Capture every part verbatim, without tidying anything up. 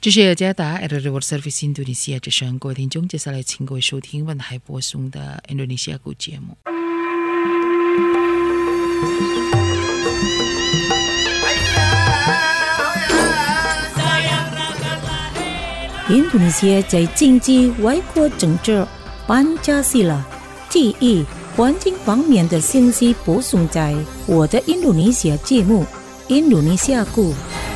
这是雅加达 L R World Service 印度尼西亚之声，各位听众，接下来请各位收听文海播送的印度尼西亚语节目。 印度尼西亚在经济、外交、政治、班加西拉、体育、环境方面的信息播送在我的印度尼西亚节目《印度尼西亚语》。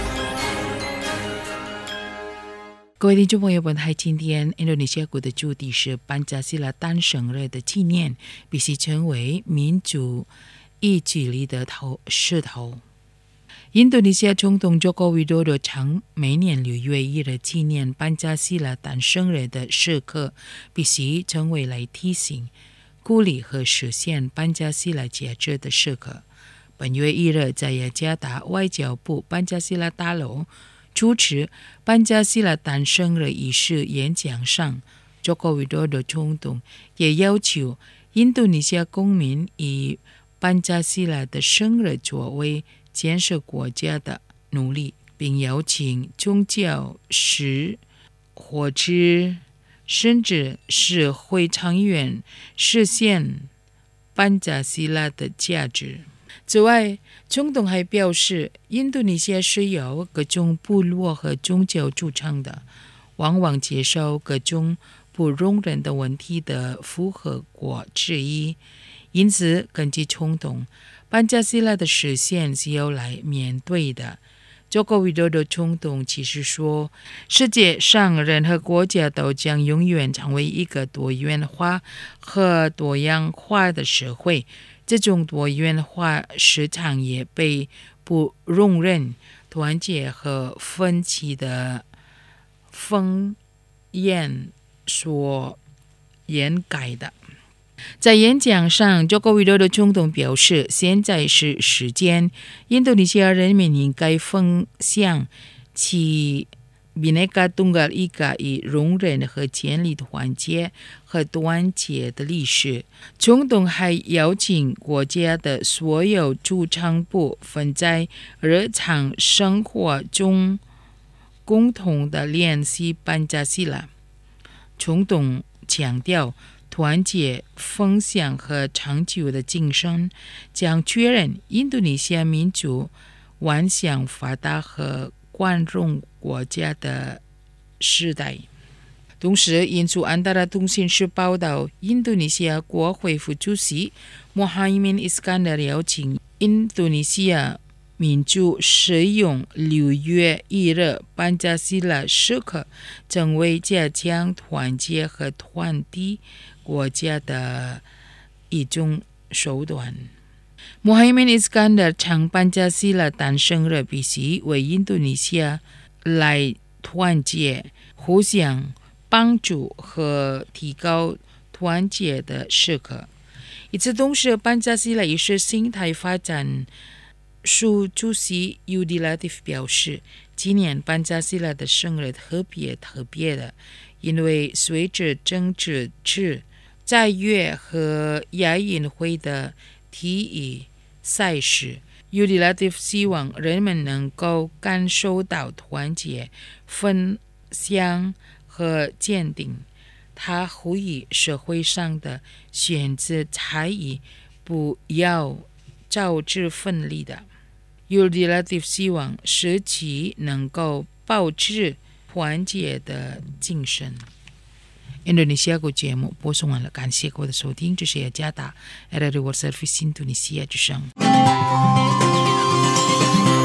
各位听众朋友们，嗨，今天印度尼西亚语的主题是班加西拉诞生日的纪念，必须成为民族意志力的头势头。印度尼西亚总统佐科维多多常每年六月一日纪念班加西拉诞生日的时刻，必须成为来提醒、鼓励和实现班加西拉价值的时刻。本月一日，在雅加达外交部班加西拉大楼主持班加西拉诞生日仪式演讲上，佐科维多多总统也要求印度尼西亚公民以班加西拉的生日作为建设国家的努力，并邀请宗教师或者甚至是会长远实现班加西拉的价值。此外，总统还表示，印度尼西亚是由各种部落和宗教组成的，往往接受各种不容忍的问题的复合国之一。因此，根据总统，班加西拉的实现是要来面对的。佐科维多多总统其实说，世界上任何国家都将永远成为一个多元化和多样化的社会。这种多元化时常也被不容忍、团结和分歧的风险所掩盖的。在演讲上，佐科维多多总统表示，现在是时间，印度尼西亚人民应该分享其Bhinneka Tunggal Ika以容忍和建立团结和团结的历史。总统还邀请国家的所有组成部分在日常生活中共同的联系班加西拉。总统强调，团结、分享和长久的精神将确认印度尼西亚民族万向发达和宽容国家的时代。同时，印度安达拉通讯社报道，印度尼西亚国会副主席穆罕默德·伊斯坎达邀请印度尼西亚民族使用六月一日班加西拉时刻，成为加强团结和团结国家的一种手段。穆罕默德·伊斯坎达称，班加西拉诞生日必须为印度尼西亚来团结、互相帮助和提高团结的时刻。与此同时，班加西拉也是生态发展署主席尤迪拉蒂夫表示，今年班加西拉的生日特别特别的，因为随着政治制、在月和亚运会的体育赛事，尤迪拉蒂夫希望人们能够感受到团结、分享和坚定。他呼吁社会上的选择差异不要导致分离的。尤迪拉蒂夫希望社区能够保持团结的精神。印度尼西亚语节目播送完了，感谢各位的收听，这是雅加达 L R World Service 印度尼西亚之声。